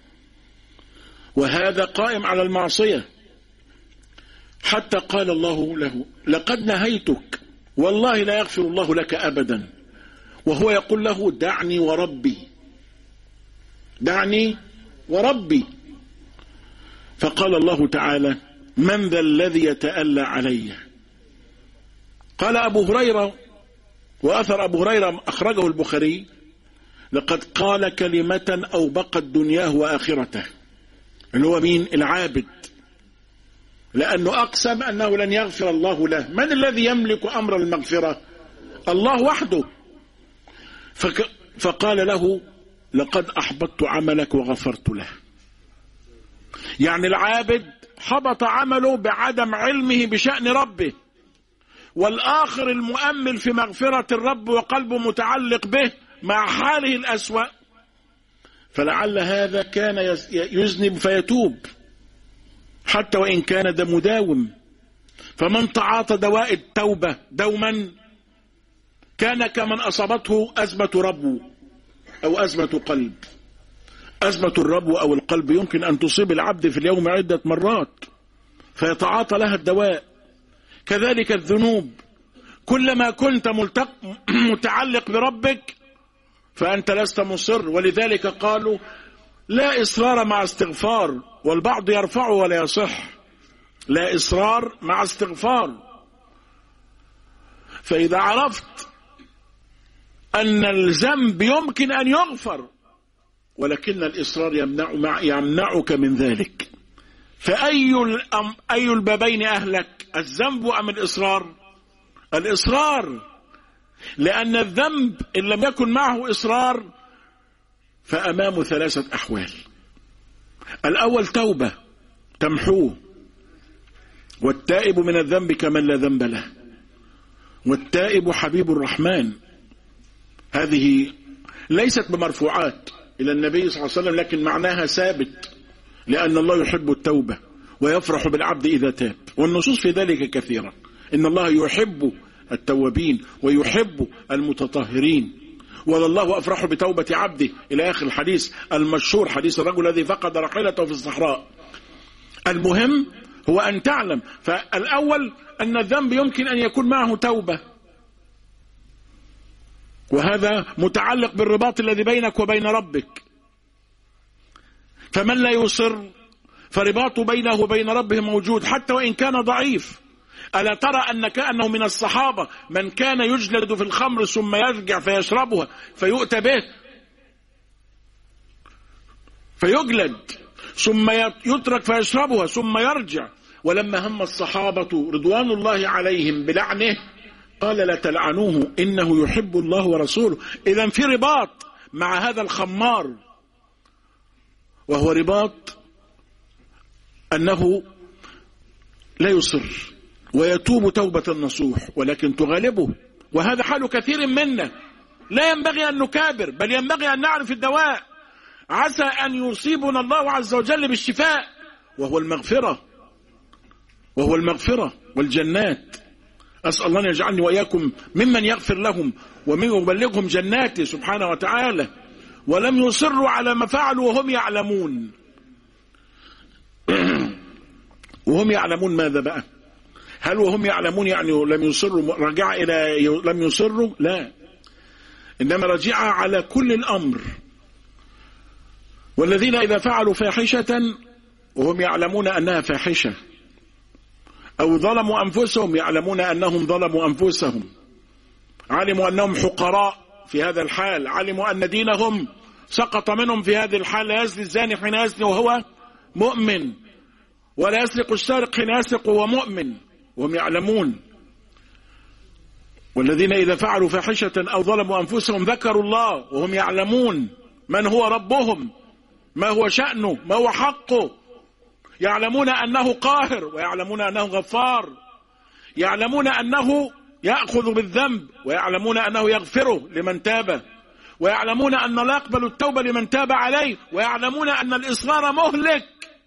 وهذا قائم على المعصية، حتى قال الله له: لقد نهيتك والله لا يغفر الله لك أبدا. وهو يقول له: دعني وربي، دعني وربي. فقال الله تعالى: من ذا الذي يتألى علي؟ قال أبو هريرة، وأثر أبو هريرة أخرجه البخاري: لقد قال كلمة أوبقت دنياه وآخرته. اللي هو مين؟ العابد، لأنه أقسم أنه لن يغفر الله له. من الذي يملك أمر المغفرة؟ الله وحده. فك فقال له: لقد أحبطت عملك وغفرت له. يعني العابد حبط عمله بعدم علمه بشأن ربه، والآخر المؤمل في مغفرة الرب وقلبه متعلق به مع حاله الأسوأ، فلعل هذا كان يذنب فيتوب حتى وإن كان ده مداوم. فمن تعاطى دواء التوبة دوما كان كمن أصابته أزمة ربو أو أزمة قلب. أزمة الربو أو القلب يمكن أن تصيب العبد في اليوم عدة مرات فيتعاطى لها الدواء. كذلك الذنوب، كلما كنت متعلق بربك فأنت لست مصر. ولذلك قالوا: لا إصرار مع استغفار، والبعض يرفعه ولا يصح. لا إصرار مع استغفار. فإذا عرفت أن الذنب يمكن أن يغفر ولكن الإصرار يمنع يمنعك من ذلك، فأي أي البابين أهلك، الذنب أم الإصرار؟ الإصرار، لأن الذنب إن لم يكن معه إصرار فأمامه ثلاثة أحوال. الأول توبة تمحوه، والتائب من الذنب كمن لا ذنب له، والتائب حبيب الرحمن. هذه ليست بمرفوعات إلى النبي صلى الله عليه وسلم، لكن معناها ثابت، لأن الله يحب التوبة ويفرح بالعبد إذا تاب، والنصوص في ذلك كثيرة. إن الله يحب التوابين ويحب المتطهرين، والله أفرح بتوبة عبده، إلى آخر الحديث المشهور، حديث الرجل الذي فقد راحلته في الصحراء. المهم هو أن تعلم، فالأول أن الذنب يمكن أن يكون معه توبة، وهذا متعلق بالرباط الذي بينك وبين ربك. فمن لا يصر فرباطه بينه وبين ربه موجود حتى وإن كان ضعيف. ألا ترى أن كأنه من الصحابة من كان يجلد في الخمر ثم يرجع فيشربها فيؤتى به فيجلد، ثم يترك فيشربها ثم يرجع، ولما هم الصحابة رضوان الله عليهم بلعنه قال لا تلعنوه إنه يحب الله ورسوله. إذن في رباط مع هذا الخمار، وهو رباط أنه لا يصر ويتوب توبة النصوح، ولكن تغالبه، وهذا حال كثير منا. لا ينبغي أن نكابر، بل ينبغي أن نعرف الدواء. عسى أن يصيبنا الله عز وجل بالشفاء، وهو المغفرة وهو المغفرة والجنات. أسأل الله أن يجعلني وإياكم ممن يغفر لهم ومن يبلغهم جناته سبحانه وتعالى، ولم يصروا على ما فعلوا وهم يعلمون. وهم يعلمون ماذا بقى؟ هل وهم يعلمون يعني لم يصروا رجع إلى لم يصروا؟ لا، إنما رجع على كل الأمر. والذين إذا فعلوا فاحشة وهم يعلمون أنها فاحشة، أو ظلموا أنفسهم يعلمون أنهم ظلموا أنفسهم، علموا أنهم حقراء في هذا الحال، علموا أن دينهم سقط منهم في هذه الحال. لا يزني الزاني حين يزني وهو مؤمن، ولا يسرق السارق حين يسرق وهو مؤمن، وهم يعلمون. والذين إذا فعلوا فاحشة أو ظلموا أنفسهم ذكروا الله وهم يعلمون من هو ربهم، ما هو شأنه، ما هو حقه، يعلمون أنه قاهر، ويعلمون أنه غفار، يعلمون أنه يأخذ بالذنب، ويعلمون أنه يغفره لمن تاب، ويعلمون أن لا يقبل التوبة لمن تاب عليه، ويعلمون أن الإصرار مهلك.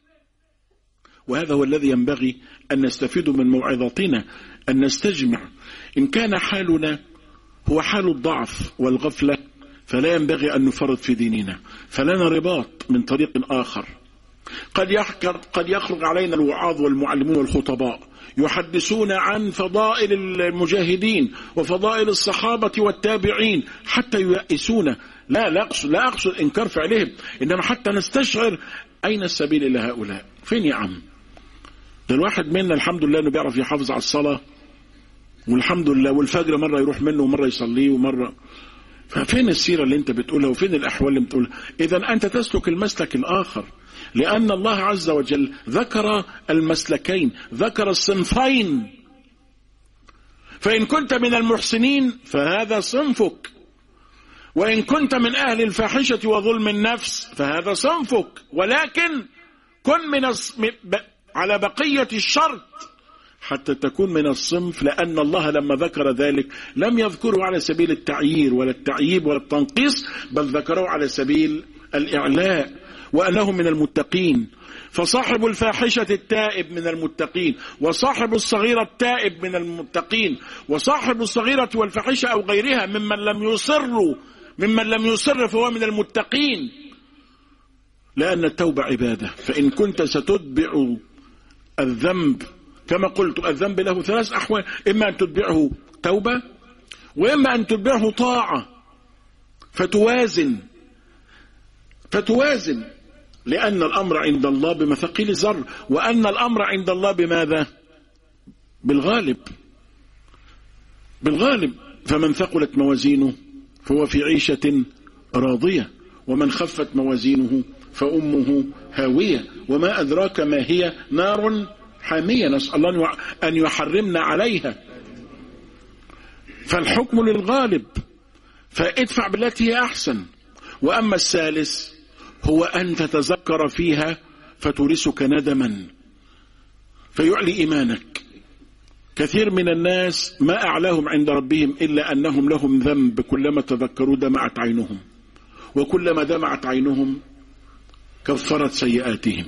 وهذا هو الذي ينبغي أن نستفيد من موعظتنا، أن نستجمع. إن كان حالنا هو حال الضعف والغفلة فلا ينبغي أن نفرط في ديننا، فلنا رباط من طريق آخر. قد يحكر قد يخرج علينا الوعاظ والمعلمون والخطباء يحدثون عن فضائل المجاهدين وفضائل الصحابة والتابعين حتى ييأسون. لا لا أقصد, لا أقصد إنكار فعلهم، إنما حتى نستشعر أين السبيل إلى هؤلاء. فين يا عم؟ ده الواحد منا الحمد لله إنه بيعرف يحافظ على الصلاة، والحمد لله، والفجر مرة يروح منه ومرة يصليه ومرة. ففين السيرة اللي أنت بتقولها وفين الأحوال اللي بتقولها؟ إذن أنت تسلك المسلك الآخر، لأن الله عز وجل ذكر المسلكين، ذكر الصنفين. فإن كنت من المحسنين فهذا صنفك، وإن كنت من أهل الفاحشة وظلم النفس فهذا صنفك، ولكن كن من الص... على بقية الشرط حتى تكون من الصنف، لأن الله لما ذكر ذلك لم يذكره على سبيل التعيير ولا التعييب ولا التنقيص، بل ذكره على سبيل الإعلاء، وأنه من المتقين. فصاحب الفاحشة التائب من المتقين، وصاحب الصغيرة التائب من المتقين، وصاحب الصغيرة والفاحشة أو غيرها ممن لم يصروا ممن لم يصر فهو من المتقين، لأن التوبة عبادة. فإن كنت ستتبع الذنب كما قلت، الذنب له ثلاث أحوال: إما أن تتبعه توبة، وإما أن تتبعه طاعة، فتوازن فتوازن لأن الأمر عند الله بمثقيل الذر، وأن الأمر عند الله بماذا؟ بالغالب. بالغالب. فمن ثقلت موازينه فهو في عيشة راضية، ومن خفت موازينه فأمه هاوية، وما أدراك ما هي، نار حامية، نسأل الله أن يحرمنا عليها. فالحكم للغالب، فادفع بالتي هي أحسن. وأما الثالث هو أن تتذكر فيها فتورثك ندما فيعلي إيمانك. كثير من الناس ما أعلاهم عند ربهم إلا أنهم لهم ذنب، كلما تذكروا دمعت عينهم، وكلما دمعت عينهم كفرت سيئاتهم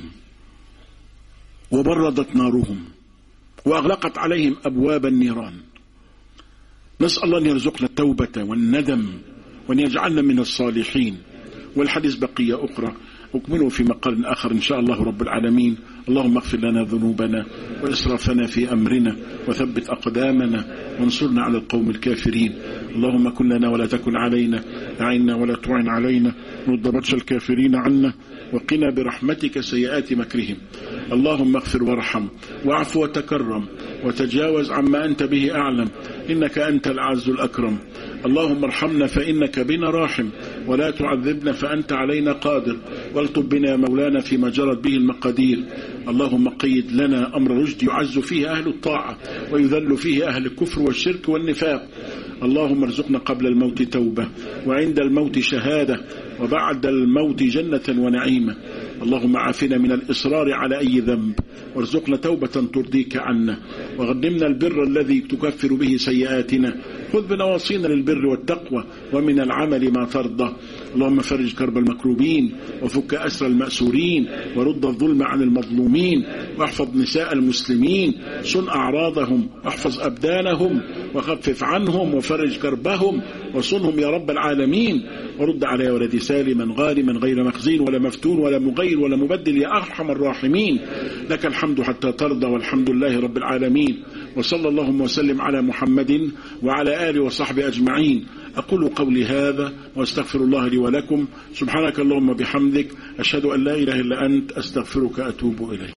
وبردت نارهم وأغلقت عليهم أبواب النيران. نسأل الله أن يرزقنا التوبة والندم وأن يجعلنا من الصالحين. والحديث بقية أخرى أكمله في مقال آخر إن شاء الله رب العالمين. اللهم اغفر لنا ذنوبنا وإسرافنا في أمرنا وثبت أقدامنا وانصرنا على القوم الكافرين. اللهم كن لنا ولا تكن علينا، أعنا ولا تعن علينا، رد بطش الكافرين عنا، وقنا برحمتك سيئات مكرهم. اللهم اغفر وارحم واعف وتكرم وتجاوز عما أنت به أعلم، إنك أنت الأعز الأكرم. اللهم ارحمنا فإنك بنا راحم، ولا تعذبنا فأنت علينا قادر، والطب بنا يا مولانا فيما جرت به المقادير. اللهم قيد لنا أمر رشد يعز فيه أهل الطاعة ويذل فيه أهل الكفر والشرك والنفاق. اللهم ارزقنا قبل الموت توبة، وعند الموت شهادة، وبعد الموت جنة ونعيمة. اللهم عافنا من الإصرار على أي ذنب، وارزقنا توبة ترضيك عنا، وغنمنا البر الذي تكفر به سيئاتنا. خذ بنواصينا للبر والتقوى ومن العمل ما ترضى. اللهم فرج كرب المكروبين، وفك أسر المأسورين، ورد الظلم عن المظلومين، واحفظ نساء المسلمين، صن أعراضهم، واحفظ أبدانهم، وخفف عنهم، وفرج كربهم، وصنهم يا رب العالمين. ورد على ولدي سالما غانما غير مخزين ولا مفتون ولا مغير ولا مبدل يا أرحم الراحمين. لك الحمد حتى ترضى، والحمد لله رب العالمين. وصلى اللهم وسلم على محمد وعلى آله وصحبه أجمعين. أقول قولي هذا واستغفر الله لي ولكم. سبحانك اللهم بحمدك، أشهد أن لا إله إلا أنت، أستغفرك أتوب إليك.